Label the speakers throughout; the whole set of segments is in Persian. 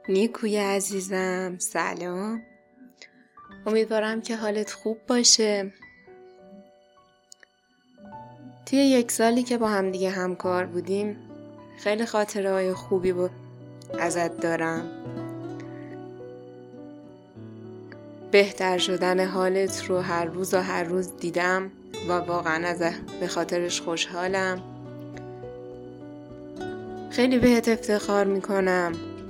Speaker 1: نیکوی عزیزم، سلام. امیدوارم که حالت خوب باشه. توی 1 سالی که با هم دیگه همکار بودیم خیلی خاطره‌های خوبی ازت دارم. بهتر شدن حالت رو هر روز دیدم و واقعا به خاطرش خوشحالم. خیلی بهت افتخار میکنم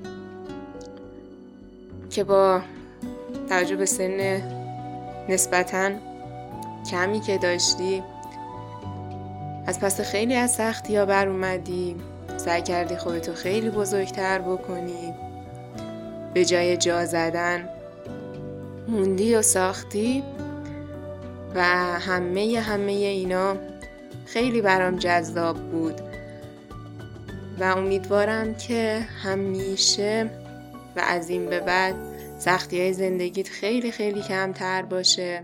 Speaker 1: که با توجه به سن نسبتاً کمی که داشتی از پس خیلی از سختی‌ها بر اومدی، سعی کردی خودتو خیلی بزرگتر بکنی، به جای جا زدن موندی و ساختی و همه اینا خیلی برام جذاب بود و امیدوارم که همیشه و از این به بعد سختی‌های زندگیت خیلی کمتر باشه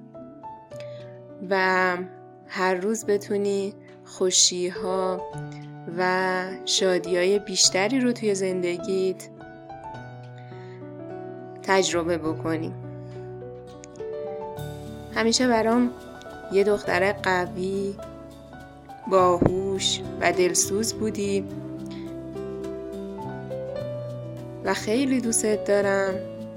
Speaker 1: و هر روز بتونی خوشی‌ها و شادی‌های بیشتری رو توی زندگیت تجربه بکنی. همیشه برام یه دختر قوی، باهوش و دلسوز بودی و خیلی دوست دارم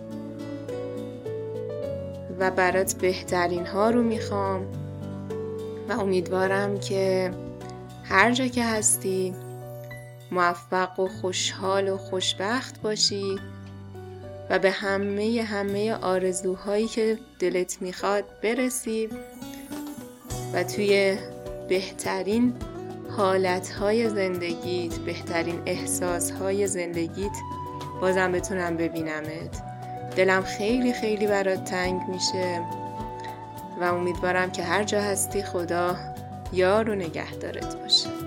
Speaker 1: و برات بهترین ها رو میخوام و امیدوارم که هر جا که هستی موفق و خوشحال و خوشبخت باشی و به همه آرزوهایی که دلت میخواد برسی و توی بهترین حالتهای زندگیت، بهترین احساسهای زندگیت بازم بتونم ببینمت. دلم خیلی برات تنگ میشه و امیدوارم که هر جا هستی خدا یار و نگهدارت باشه.